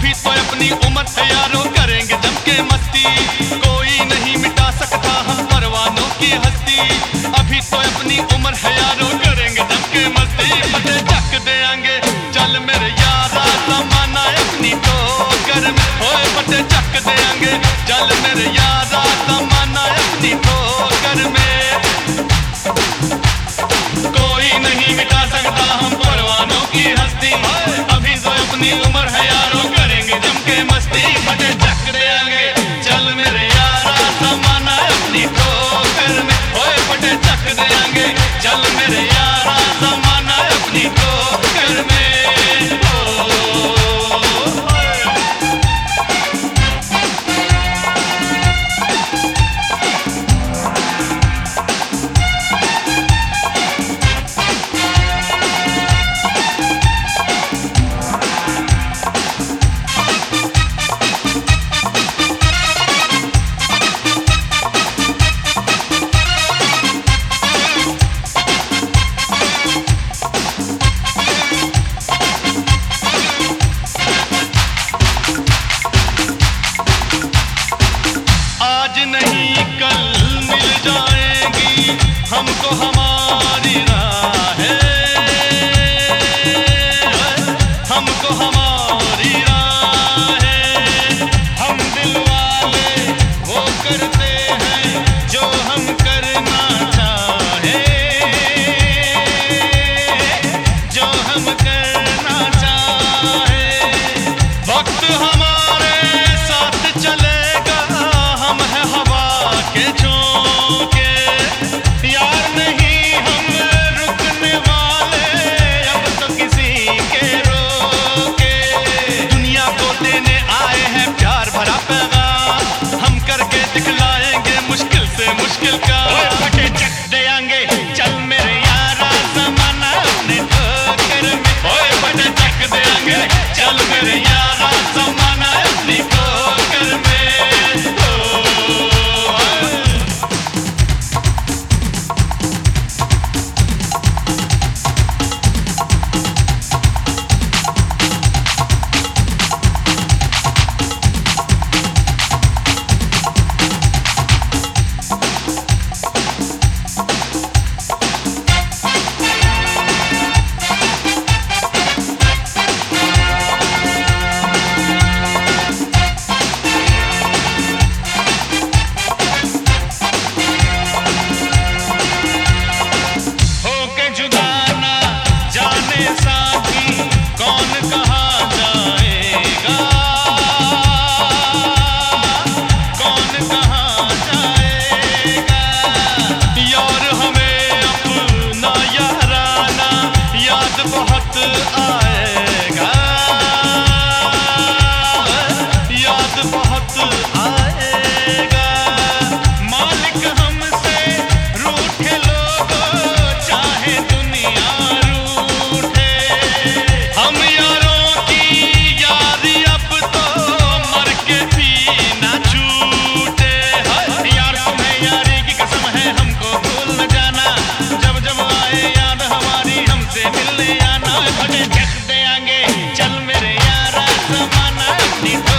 अभी तो अपनी उम्र है यारों, करेंगे जम के मस्ती। कोई नहीं मिटा सकता हम परवानों की हस्ती। अभी तो अपनी उम्र है यारों, करेंगे जम के मस्ती। पते चक देंगे चल मेरे यारा, जमाना अपनी ठोकर में। होए पते चक देंगे चल मेरे यारा, जमाना अपनी ठोकर में। कोई नहीं मिटा सकता हम परवानों की हस्ती। अभी तो अपनी उम्र है यारों, करेंगे जम के मस्ती। पटे चक देंगे चल मेरे यारा, जमाना अपनी ठोकर में। ओए पटे चक देंगे चल मेरे यारा, जमाना अपनी ठोकर में। आज नहीं कल मिल जाएगी हमको हमारी राहें, हमको हमारी राहें। हम दिल वाले वो करते हैं जो हम करना चाहें, जो हम करना चाहें। वक्त हमारे साथ चलेगा, हम है हवा के झोंके। यार नहीं हम रुकने वाले, अब तो किसी के रोके। दुनिया को देने आए हैं प्यार भरा पैगाम, हम करके दिखलाएंगे मुश्किल से मुश्किल का। फटे चक देंगे चल मेरे यारा, जमाना अपने ठोकर में। ओए फटे चक देंगे चल मेरे यारा, जमाना अपनी ठोकर में। चल मेरे यारा, जमाना अपनी